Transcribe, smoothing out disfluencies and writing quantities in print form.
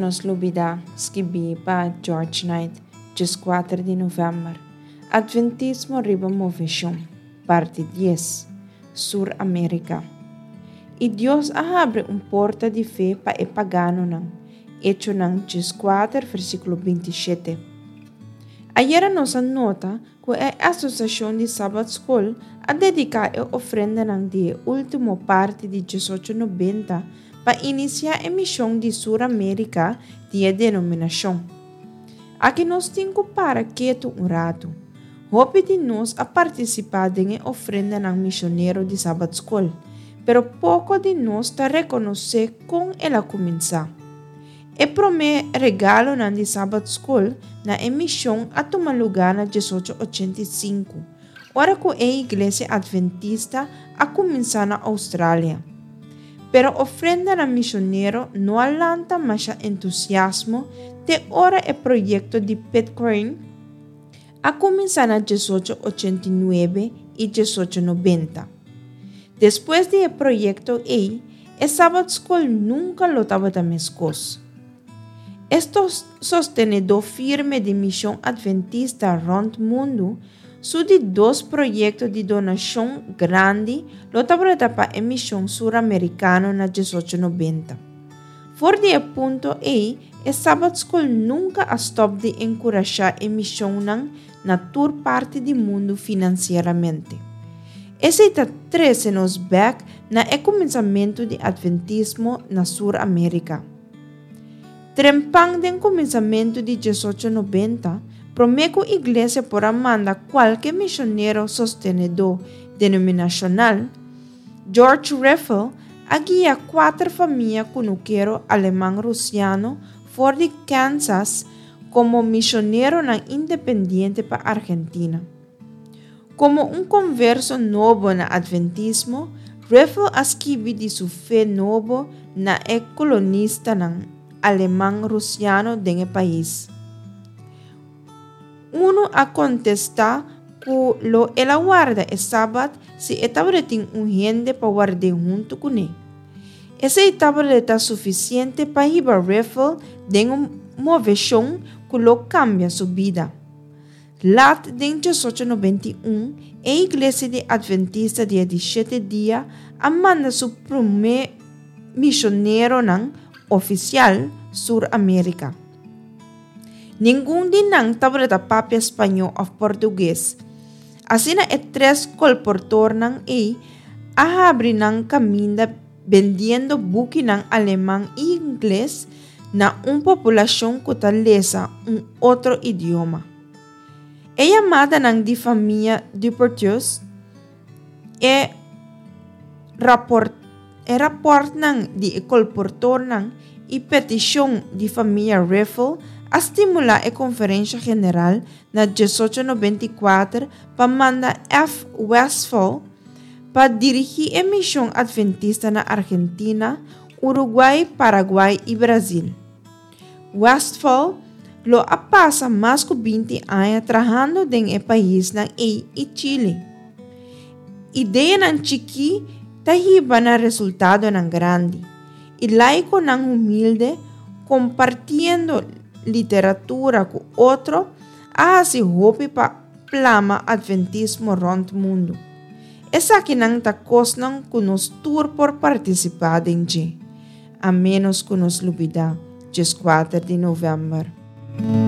nos lubida skibi pa George Knight, 4 de novembro. Adventismo Riba Movision, parte 10, Sur América. E Deus abre porta de fé para o pagano não. Hecho não 4, versículo 27. Ayer nos nota que a Associação de Sabbath School a dedicar a ofrenda não de última parte de 1890 para iniciar a missão de Sur América de denominação. Aqui nós temos para quieto rato. Hope de nós a participar na ofrenda ng missioneiro de Sabbath School, pero pouco de nós está reconhecer com ela começar. E promete regalo ng de Sabbath School na emissão a tomar lugar na 1885, hora que a Igreja Adventista a começar na Austrália. Pero ofrenda ng missioneiro não alanta mais entusiasmo de hora o projeto de Pitcairn a começar na 1889 e 1890. Depois do projeto o Sabbath School nunca lotava da mescos. Estes sostenedor firme de missão adventista rond mundo, su de 2 projetos de donação grande lotava para a missão sur-americana na 1890. For de ponto o Sabbath School nunca a stop de encorajar a missão na tour parte do mundo financeiramente. Esse está 13 anos back na começamento do Adventismo na Sur-América. Trempang do começamento de 1890, promete a igreja por mandar qualquer missioneiro sostenedor denominacional, George Reffel, a guia 4 famílias cunuquero alemão-russiano for de Kansas como missioneiro na independiente para Argentina. Como converso novo na Adventismo, Reffel escreve de sua fé novo na colonista alemão-russiano do país. Uno a contestar que ela guarda o sábado se estava gente para guardar junto com ele. Esse estava suficiente para ir a Reffel de uma versão que lo cambia sua vida. Lá em 1891, a Igreja Adventista de 17 dias a manda seu primeiro missioneiro oficial Sur-América. Nenhum de nós estava de papel espanhol ou português. Assim, 3 colportores a abrir caminho vendendo buques alemão e inglês na população que taleza outro idioma. É chamada de família de Porteus e rapport de colportor e petição de família Reffel a estimular a Conferência General na 1894 para mandar F. Westphal para dirigir a missão adventista na Argentina, Uruguai, Paraguai e Brasil. Westphal lo passa mais de 20 anos trabalhando no país e Chile. Ideia ng chiqui tahiba na resultado grande. E laico humilde, compartiendo literatura com outro, hace hope para plama adventismo rond mundo. Essa que não ta cosnan que nos tour por participar em a menos que nos lubida 4 de novembro.